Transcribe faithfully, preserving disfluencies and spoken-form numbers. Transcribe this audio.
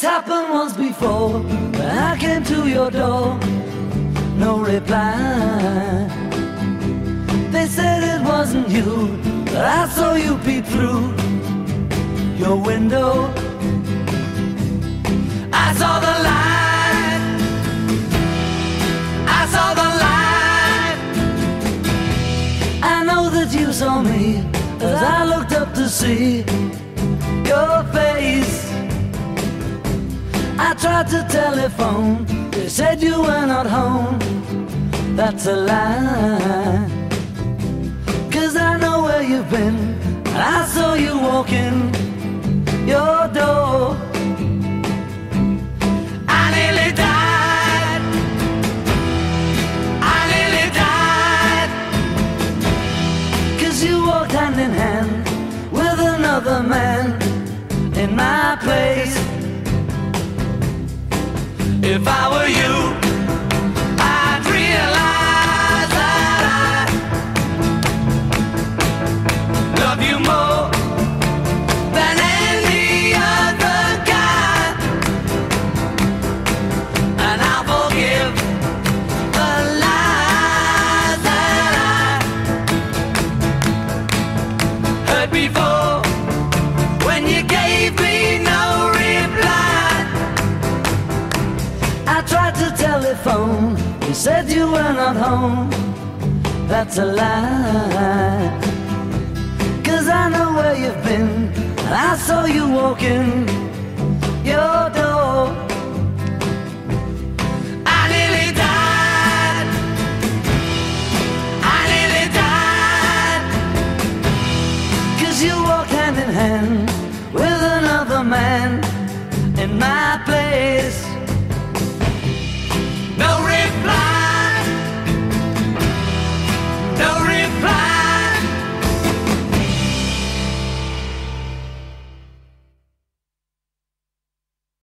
happened once before. When I came to your door, no reply. They said it wasn't you, but I saw you peep through your window. I saw the light, I saw the light. I know that you saw me as I looked up to see your face. I tried to telephone, they said you were not home. That's a lie, 'cause I know where you've been, and I saw you walking your door. I nearly died, I nearly died, 'cause you walked hand in hand with another man in my place. If I were you, I'd realize that I love you more than any other guy, and I'll forgive the lies that I heard before when you gave me no reply. I tried to telephone, you said you were not home. That's a lie, 'cause I know where you've been, and I saw you walking your door. I nearly died, I nearly died, 'cause you walked hand in hand with another man in my place.